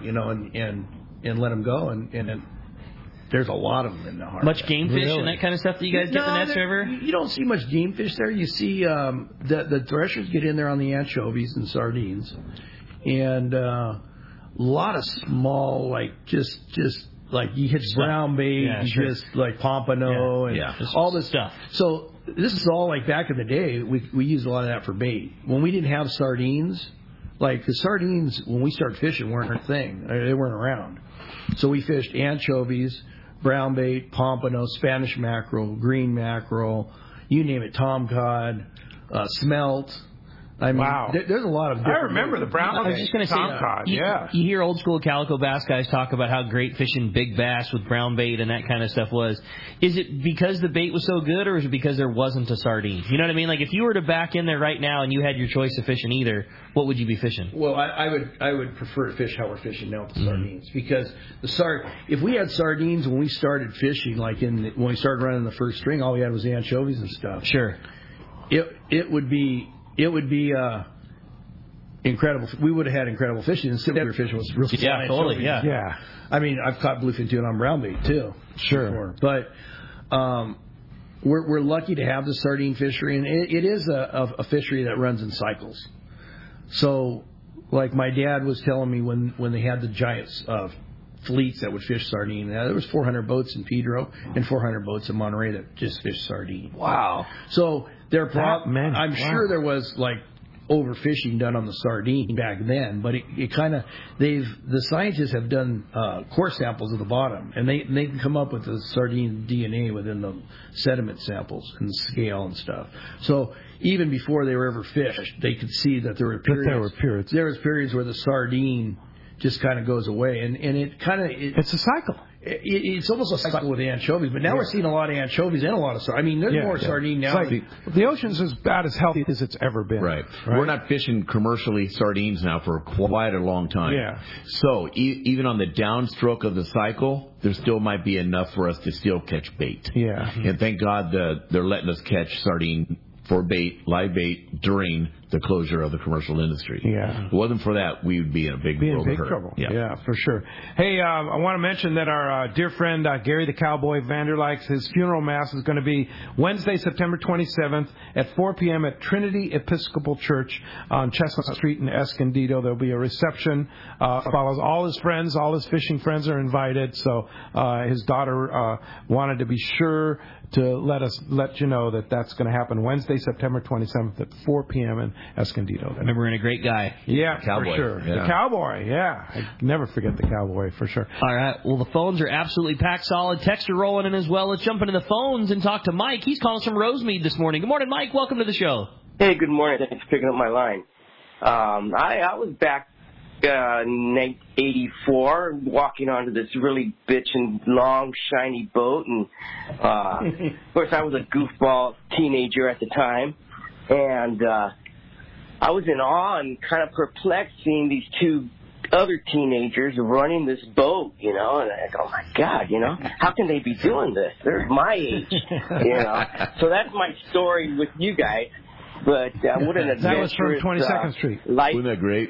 and let them go, and there's a lot of them in the harbor. Much game fish and that kind of stuff that you guys get in the nets river? You don't see much game fish there. You see the threshers get in there on the anchovies and sardines, and a lot of small, like just like you hit brown bait, just like pompano and all this stuff. So this is all like back in the day. We used a lot of that for bait when we didn't have sardines. Like the sardines when we started fishing weren't a thing. They weren't around. So we fished anchovies, brown bait, pompano, Spanish mackerel, green mackerel, you name it, tomcod, smelt. I mean, there's a lot of different. I remember the brown. I was just going to say, tomcod, you hear old school calico bass guys talk about how great fishing big bass with brown bait and that kind of stuff was. Is it because the bait was so good, or is it because there wasn't a sardine? You know what I mean? Like if you were to back in there right now and you had your choice of fishing either, what would you be fishing? Well, I would prefer to fish how we're fishing now with the sardines, because if we had sardines when we started fishing, like when we started running the first string, all we had was anchovies and stuff. Sure. It would be incredible. We would have had incredible fishing, and silver fishing was really fun. Yeah, totally. Yeah. I mean, I've caught bluefin tuna on brown bait too. Sure. Before. But we're lucky to have the sardine fishery, and it is a fishery that runs in cycles. So, like my dad was telling me when they had the giant fleets that would fish sardine, there was 400 boats in Pedro and 400 boats in Monterey that just fished sardine. Wow. So I'm sure there was like overfishing done on the sardine back then, but it kind of the scientists have done core samples of the bottom, and they can come up with the sardine DNA within the sediment samples and the scale and stuff. So even before they were ever fished, they could see that there were periods. There was periods where the sardine just kind of goes away, and it kind of it's a cycle. It's almost a cycle with anchovies, but now we're seeing a lot of anchovies and a lot of sardines. I mean, there's more sardine now. The ocean's as about as healthy as it's ever been. Right. We're not fishing commercially sardines now for quite a long time. Yeah. So even on the downstroke of the cycle, there still might be enough for us to still catch bait. Yeah. And thank God they're letting us catch sardine for bait, live bait, during the closure of the commercial industry. Yeah. If it wasn't for that, we would be in a big trouble. Yeah, for sure. Hey, I want to mention that our dear friend Gary the Cowboy Vanderlykes, his funeral mass is going to be Wednesday, September 27th at 4 p.m. at Trinity Episcopal Church on Chestnut Street in Escondido. There'll be a reception. Follows all his friends, all his fishing friends are invited. So his daughter wanted to be sure to let you know that that's going to happen Wednesday, September 27th at 4 p.m. in Escondido. Remembering a great guy. Yeah, Cowboy. for sure. Yeah. The Cowboy, yeah. I never forget the Cowboy, for sure. All right. Well, the phones are absolutely packed solid. Texts are rolling in as well. Let's jump into the phones and talk to Mike. He's calling us from Rosemead this morning. Good morning, Mike. Welcome to the show. Hey, good morning. Thanks for picking up my line. I was back in 1984 walking onto this really bitchin' long, shiny boat. And, of course, I was a goofball teenager at the time. And I was in awe and kind of perplexed seeing these two other teenagers running this boat, you know, and I go, oh my God, you know, how can they be doing this? They're my age, you know. So that's my story with you guys. But what an adventurous that was from 22nd Street. Life. Wasn't that great?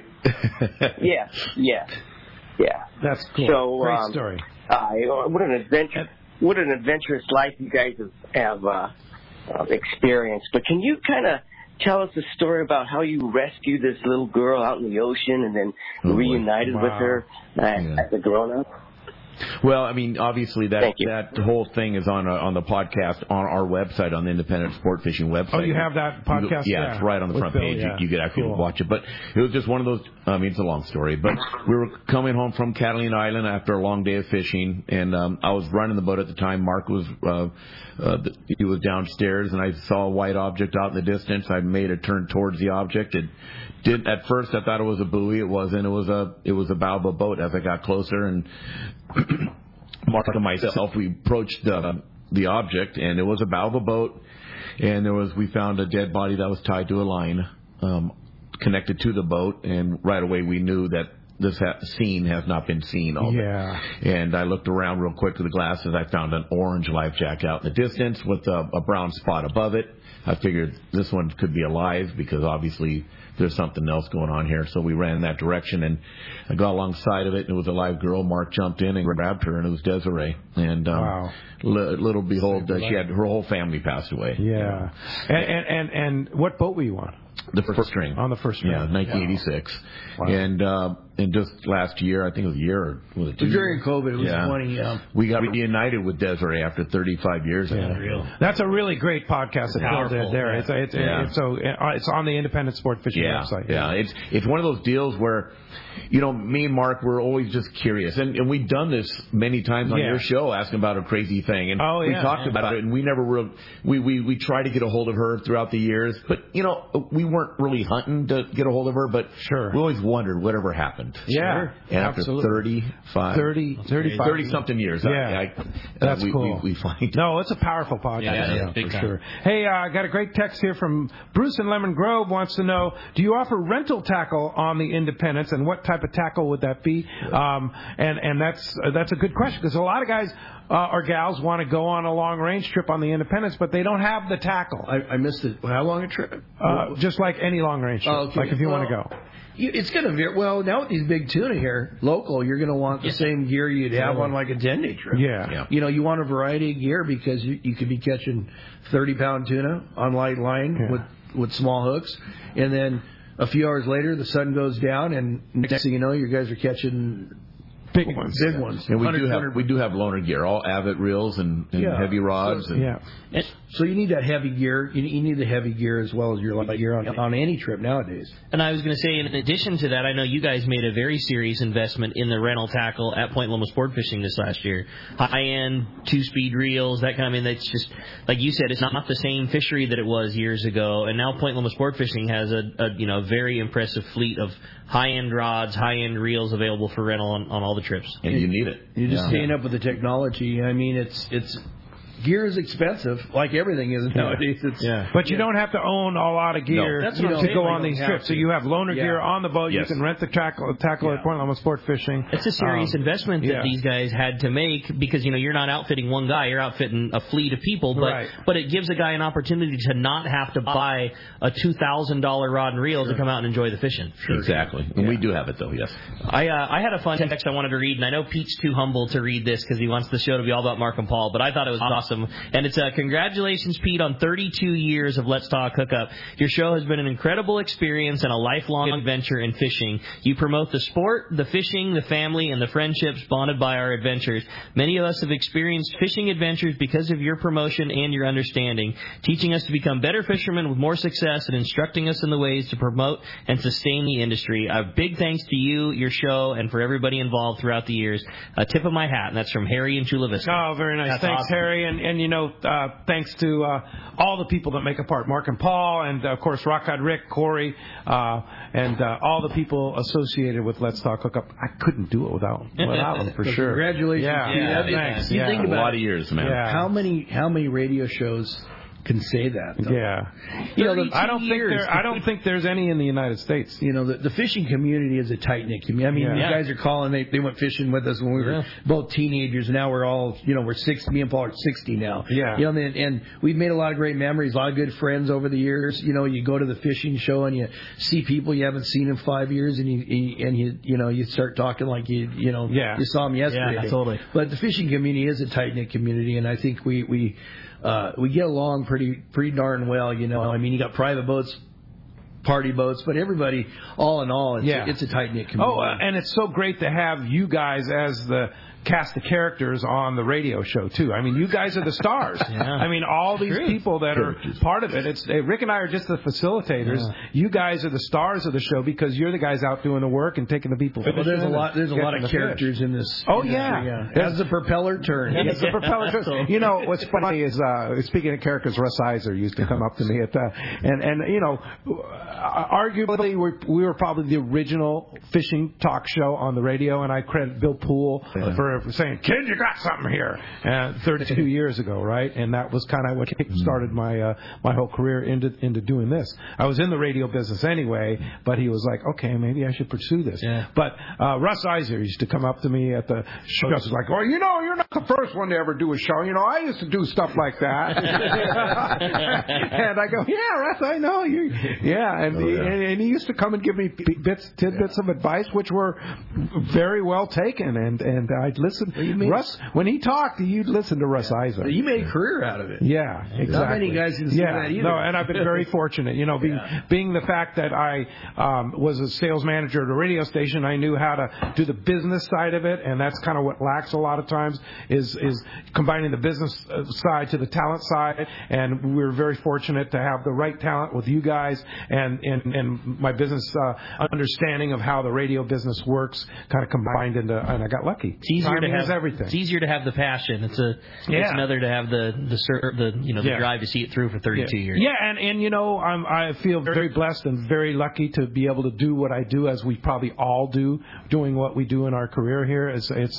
Yeah. That's cool. So, great story. What an adventurous life you guys have experienced. But can you kind of tell us a story about how you rescued this little girl out in the ocean and then reunited with her as a grown-up? Well, I mean, obviously that whole thing is on the podcast on our website, on the Independent Sport Fishing website. Oh, you have that podcast? Yeah, it's right on the front page. Yeah. You could actually watch it. But it was just one of those, I mean, it's a long story. But we were coming home from Catalina Island after a long day of fishing, and I was running the boat at the time. Mark was he was downstairs, and I saw a white object out in the distance. I made a turn towards the object. At first, I thought it was a buoy. It wasn't. It was a bow of a boat. As I got closer, and Mark and myself, we approached the object, and it was a bow of a boat. And we found a dead body that was tied to a line connected to the boat, and right away we knew that this scene has not been seen all day. And I looked around real quick to the glasses. I found an orange life jacket out in the distance with a brown spot above it. I figured this one could be alive because obviously there's something else going on here. So we ran in that direction, and I got alongside of it, and it was a live girl. Mark jumped in and grabbed her, and it was Desiree. And little behold, she had her whole family passed away. Yeah. And what boat were you on? The first string. On the first string. Yeah, 1986. Wow. And just last year, I think it was a year, or was it 2 years? During COVID, it was 20. We got reunited with Desiree after 35 years. That's a really great podcast that Phil did there. Yeah. It's on the Independent Sport Fishing website. Yeah, it's one of those deals where, you know, me and Mark were always just curious, and we've done this many times on your show, asking about a crazy thing, and we talked about it, and we never really we tried to get a hold of her throughout the years, but you know, we weren't really hunting to get a hold of her, but we always wondered whatever happened. Yeah, and after 30 something years, that's cool. We find no, it's a powerful podcast, for sure. Hey, I got a great text here from Bruce in Lemon Grove. Wants to know, do you offer rental tackle on the Independence, and what type of tackle would that be? And that's a good question, because a lot of guys or gals want to go on a long range trip on the Independence, but they don't have the tackle. I missed it. How long a trip? Just like any long range trip, like if you want to go. It's going to be, now with these big tuna here, local, you're going to want the same gear you'd have on like a 10-day trip. Yeah. You know, you want a variety of gear because you could be catching 30-pound tuna on light line with small hooks, and then a few hours later the sun goes down, and next thing you know, you guys are catching big ones. And we do have loaner gear, all Avid reels and heavy rods. So you need that heavy gear. You need the heavy gear as well as your light gear on any trip nowadays. And I was going to say, in addition to that, I know you guys made a very serious investment in the rental tackle at Point Loma Sport Fishing this last year. High-end, 2-speed reels, that kind of, I mean, that's just, like you said, it's not the same fishery that it was years ago. And now Point Loma Sport Fishing has a very impressive fleet of high-end rods, high-end reels available for rental on all the trips. And you need it. You're just staying up with the technology. I mean, it's gear is expensive, like everything is nowadays. But you don't have to own a lot of gear to go on these trips. So you have loaner gear on the boat. You can rent the tackle at Point Loma Sport Fishing. It's a serious investment that these guys had to make, because you're not outfitting one guy, you're outfitting a fleet of people. But it gives a guy an opportunity to not have to buy a $2,000 rod and reel to come out and enjoy the fishing. Exactly. And we do have it though. Yes. I had a fun text I wanted to read, and I know Pete's too humble to read this because he wants the show to be all about Mark and Paul, but I thought it was awesome. awesome. And it's congratulations, Pete, on 32 years of Let's Talk Hookup. Your show has been an incredible experience and a lifelong adventure in fishing. You promote the sport, the fishing, the family, and the friendships bonded by our adventures. Many of us have experienced fishing adventures because of your promotion and your understanding, teaching us to become better fishermen with more success and instructing us in the ways to promote and sustain the industry. A big thanks to you, your show, and for everybody involved throughout the years. A tip of my hat, and that's from Harry in Chula Vista. Oh, very nice. That's Thanks, awesome. Harry. And you know, thanks to all the people that make up part, Mark and Paul, and, of course, Rockcod Rick, Corey, and all the people associated with Let's Talk Hookup. I couldn't do it without them, for sure. Congratulations. Yeah, Pete. thanks. You think about a lot of years, man. Yeah. How many radio shows can say that, though? Yeah. You know, I don't think there's any in the United States. You know, the fishing community is a tight-knit community. I mean, you guys are calling, they went fishing with us when we were both teenagers, and now we're all, you know, we're 60, me and Paul are 60 now. Yeah. You know, and we've made a lot of great memories, a lot of good friends over the years. You know, you go to the fishing show and you see people you haven't seen in 5 years, and you start talking like you saw them yesterday. Yeah, totally. But the fishing community is a tight-knit community, and I think we get along pretty darn well, you know. I mean, you got private boats, party boats, but everybody, all in all, it's a tight-knit community. Oh, and it's so great to have you guys as the cast of characters on the radio show, too. I mean, you guys are the stars. I mean, all these people that are part of it. It's Rick and I are just the facilitators. Yeah. You guys are the stars of the show because you're the guys out doing the work and taking the people. Well, there's a lot of characters in this. Oh, As the propeller turns. As the propeller turns. You know, what's funny is, speaking of characters, Russ Iser used to come up to me and you know, arguably we were probably the original fishing talk show on the radio, and I credit Bill Poole for saying, "Kid, you got something here," 32 years ago, right? And that was kind of what started my whole career into doing this. I was in the radio business anyway, but he was like, "Okay, maybe I should pursue this." Yeah. But Russ Iser used to come up to me at the show. He was like, "Well, you know, you're not the first one to ever do a show. You know, I used to do stuff like that." And I go, "Yeah, Russ, I know you." Yeah, and he used to come and give me tidbits of advice, which were very well taken, and I'd listen. Russ, when he talked, you'd listen to Russ Iser. You made a career out of it. Yeah, exactly. Not many guys can say that either. No, and I've been very fortunate. You know, being the fact that I was a sales manager at a radio station, I knew how to do the business side of it, and that's kind of what lacks a lot of times is combining the business side to the talent side. And we're very fortunate to have the right talent with you guys, and my business understanding of how the radio business works kind of combined into, and I got lucky. It's easier to have the passion. It's another to have the drive to see it through for 32 years. Yeah, and you know, I feel very blessed and very lucky to be able to do what I do, as we probably all do, doing what we do in our career here.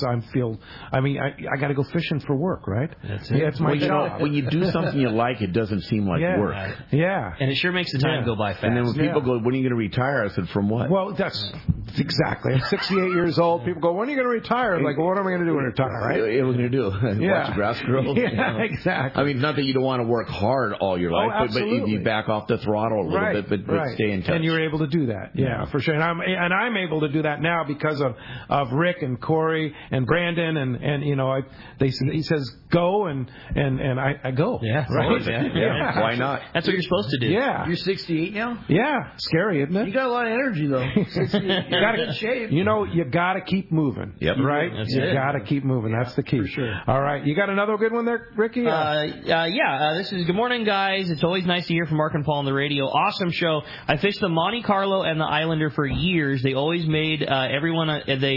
I got to go fishing for work, right? That's it. Yeah, it's my job. You know, when you do something you like, it doesn't seem like work. Yeah. And it sure makes the time go by fast. And then when people go, "When are you going to retire?" I said, "From what?" Well, that's exactly. I'm 68 years old. People go, "When are you going to retire?" I'm like, well, what am I going to do when I retire, right? What are you going to do? Watch the grass grow? Yeah, exactly. I mean, not that you don't want to work hard all your life, but you back off the throttle a little bit, but stay in touch. And you're able to do that. Yeah, for sure. And I'm able to do that now because of Rick and Corey and Brandon and you know, he says go and I go. Yeah, right. Yeah. Why not? That's what you're supposed to do. Yeah. You're 68 now? Yeah. Scary, isn't it? You got a lot of energy though. You got to shape. You know, you got to keep moving. Yep. Right? You got to keep moving. That's the key. For sure. All right. You got another good one there, Ricky? This is good morning, guys. It's always nice to hear from Mark and Paul on the radio. Awesome show. I fished the Monte Carlo and the Islander for years. They always made everyone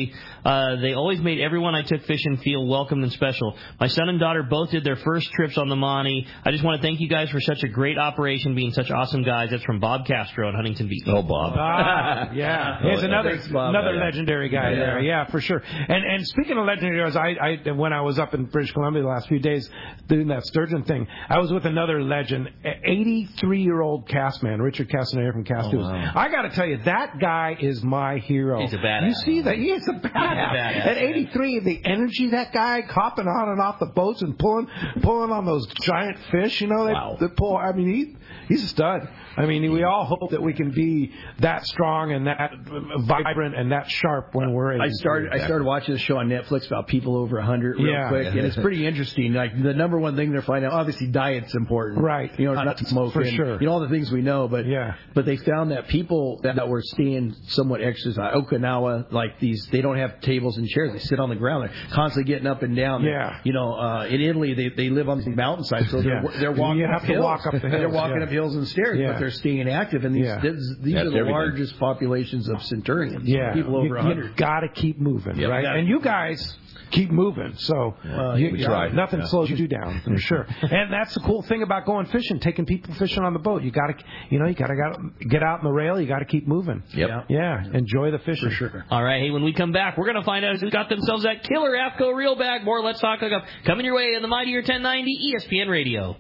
I took fishing feel welcomed and special. My son and daughter both did their first trips on the Monte. I just want to thank you guys for such a great operation, being such awesome guys. That's from Bob Castro in Huntington Beach. Oh, Bob. Yeah. Here's another legendary guy there. Yeah, for sure. And speaking of legendaries, I when I was up in British Columbia the last few days doing that sturgeon thing, I was with another legend, 83-year-old cast man, Richard Castaneda from Cast News. Wow. I got to tell you, that guy is my hero. He's a badass. You see that? He is a badass. At 83, the energy that guy kayak, hopping on and off the boats and pulling on those giant fish. You know, they pull. I mean, he's a stud. I mean, we all hope that we can be that strong and that vibrant and that sharp when we're. I started watching the show on Netflix about people over 100 real quick, and it's pretty interesting. Like the number one thing they're finding out, obviously diet's important, right? You know, not smoking, for sure. You know, all the things we know, but they found that people that were staying somewhat exercise, Okinawa, like these, they don't have tables and chairs; they sit on the ground. They're constantly getting up and down. Yeah. You know, in Italy, they live on the mountainside, so they're walking. You have to walk up the hills. They're walking up hills and stairs, but they're staying active. And these are the largest populations of centurions. Yeah. People over 100. You got to keep moving, right? And you guys keep moving. So we try. Nothing slows you down, for sure. And that's the cool thing about going fishing, taking people fishing on the boat. You got to get out in the rail. You got to keep moving. Yep. Yeah. Enjoy the fishing. For sure. All right. Hey, when we come back, we're going to find out who's got themselves that killer AFCO reel bag. More Let's Talk Hookup coming your way in the Mightier 1090 ESPN Radio.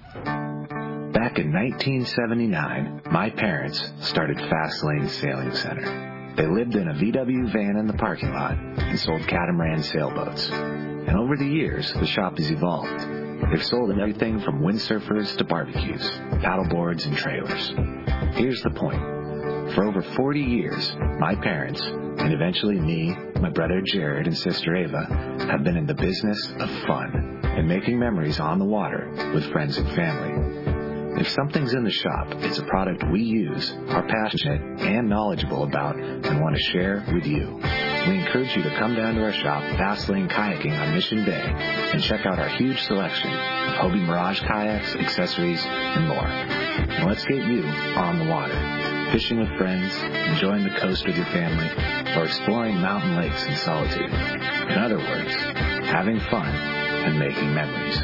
Back in 1979, my parents started Fast Lane Sailing Center. They lived in a VW van in the parking lot and sold catamaran sailboats. And over the years, the shop has evolved. They've sold everything from windsurfers to barbecues, paddleboards, and trailers. Here's the point. For over 40 years, my parents, and eventually me, my brother Jared, and sister Ava, have been in the business of fun and making memories on the water with friends and family. If something's in the shop, it's a product we use, are passionate and knowledgeable about, and want to share with you. We encourage you to come down to our shop, Fast Lane Kayaking on Mission Bay, and check out our huge selection of Hobie Mirage kayaks, accessories, and more. And let's get you on the water, fishing with friends, enjoying the coast with your family, or exploring mountain lakes in solitude. In other words, having fun and making memories.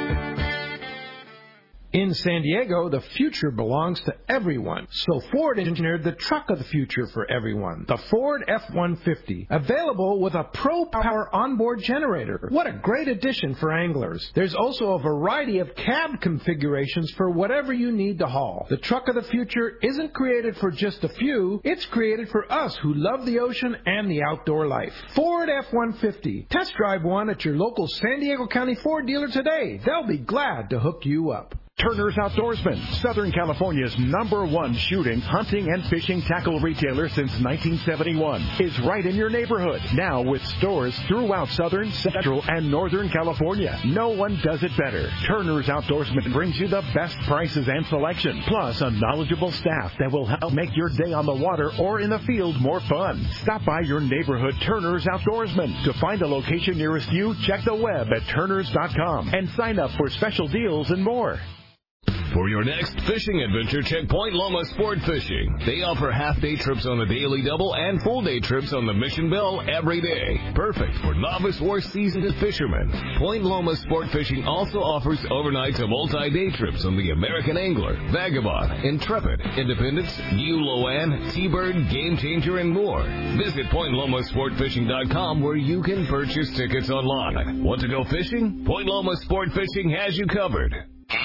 In San Diego, the future belongs to everyone. So Ford engineered the truck of the future for everyone, the Ford F-150, available with a Pro Power onboard generator. What a great addition for anglers. There's also a variety of cab configurations for whatever you need to haul. The truck of the future isn't created for just a few. It's created for us who love the ocean and the outdoor life. Ford F-150. Test drive one at your local San Diego County Ford dealer today. They'll be glad to hook you up. Turner's Outdoorsman, Southern California's #1 shooting, hunting, and fishing tackle retailer since 1971, is right in your neighborhood. Now with stores throughout Southern, Central, and Northern California. No one does it better. Turner's Outdoorsman brings you the best prices and selection, plus a knowledgeable staff that will help make your day on the water or in the field more fun. Stop by your neighborhood Turner's Outdoorsman. To find a location nearest you, check the web at turners.com and sign up for special deals and more. For your next fishing adventure, check Point Loma Sport Fishing. They offer half-day trips on the Daily Double and full-day trips on the Mission Bell every day. Perfect for novice or seasoned fishermen. Point Loma Sport Fishing also offers overnight to multi-day trips on the American Angler, Vagabond, Intrepid, Independence, Loan, T-Bird, Game Changer, and more. Visit PointLomaSportFishing.com where you can purchase tickets online. Want to go fishing? Point Loma Sport Fishing has you covered.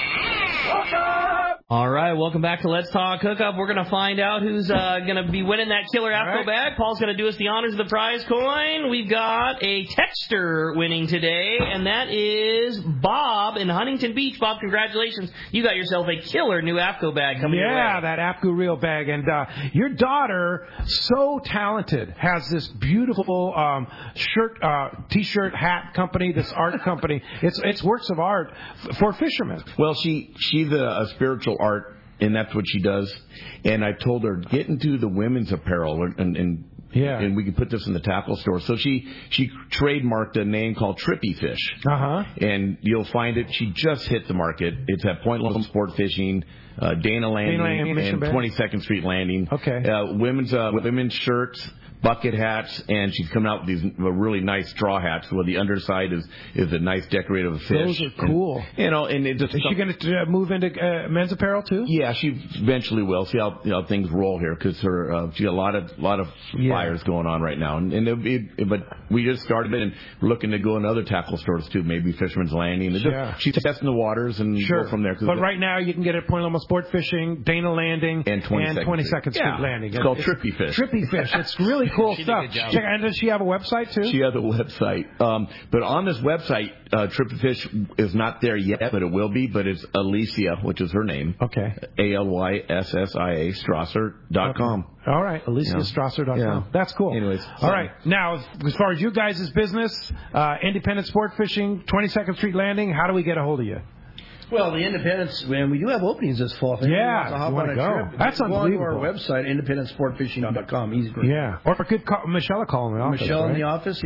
All right, welcome back to Let's Talk Hookup. We're going to find out who's going to be winning that killer AFCO bag. Paul's going to do us the honors of the prize coin. We've got a texter winning today, and that is Bob in Huntington Beach. Bob, congratulations. You got yourself a killer new AFCO bag coming your way. Yeah, that AFCO reel bag. And your daughter, so talented, has this beautiful T-shirt, hat company, this art company. It's works of art for fishermen. Well, she's a spiritual art, and that's what she does. And I told her, get into the women's apparel, and we can put this in the tackle store. So she trademarked a name called Trippy Fish. And you'll find it. She just hit the market. It's at Point Loma Sport Fishing, Dana Landing, and 22nd Street Landing. Okay. Women's shirts, bucket hats, and she's coming out with these really nice straw hats where the underside is a nice decorative fish. Those are cool. And it just, is she going to move into men's apparel too? Yeah, she eventually will. See how things roll here, because she got a lot of flyers going on right now. But we just started it, and we're looking to go in other tackle stores too, maybe Fisherman's Landing. She's testing the waters and go from there. But right now you can get it at Point Loma Sport Fishing, Dana Landing, and 22nd Street Landing. It's called Trippy Fish. Trippy Fish. It's really cool stuff. And does she have a website, too? She has a website. But on this website, Trippy Fish is not there yet, but it will be. But it's Alicia, which is her name. Okay. ALYSSIA Strasser.com. Okay. All right. AliciaStrasser.com. Yeah. That's cool. Anyways. All right. Now, as far as you guys' business, Independent Sport Fishing, 22nd Street Landing, how do we get a hold of you? Well, the Independence, man, we do have openings this fall. Yeah, you want to go. That's unbelievable. Go on to our website, independentsportfishing.com. Easy. Yeah. Or could call Michelle in the office. Michelle in the office,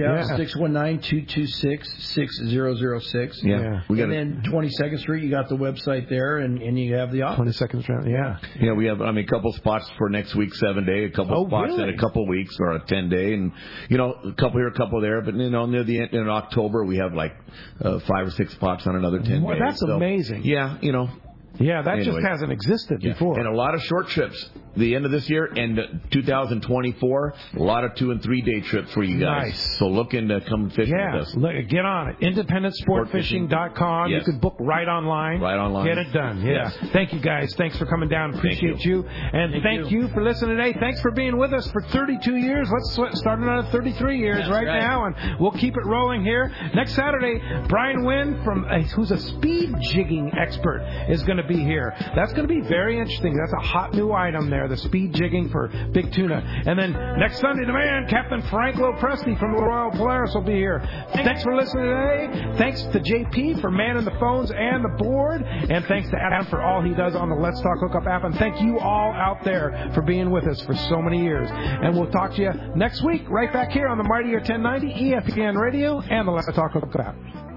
619-226-6006. Yeah. And then 22nd Street, you got the website there, and you have the office. 22nd Street, yeah. Yeah, we have, a couple spots for next week, 7-day, a couple spots in a couple weeks, or a 10-day, and, a couple here, a couple there. But, near the end, in October, we have 5 or 6 spots on another 10 days. That's amazing. Yeah, Yeah, that just hasn't existed before. And a lot of short trips. The end of this year and 2024, a lot of 2- and 3-day trips for you guys. Nice. So look into come fishing with us. Get on it. IndependentSportFishing.com. Yes. You can book right online. Get it done. Yeah. Yes. Thank you, guys. Thanks for coming down. Appreciate you. And thank you for listening today. Thanks for being with us for 32 years. Let's start another 33 years right now, and we'll keep it rolling here. Next Saturday, Brian Wynn, who's a speed jigging expert, is going to be here. That's going to be very interesting. That's a hot new item there. The speed jigging for big tuna. And then next Sunday, the man, Captain Frank Lopresti from the Royal Polaris will be here. Thanks for listening today. Thanks to JP for manning the phones and the board. And thanks to Adam for all he does on the Let's Talk Hookup app. And thank you all out there for being with us for so many years. And we'll talk to you next week right back here on the Mightier 1090 ESPN Radio and the Let's Talk Hookup app.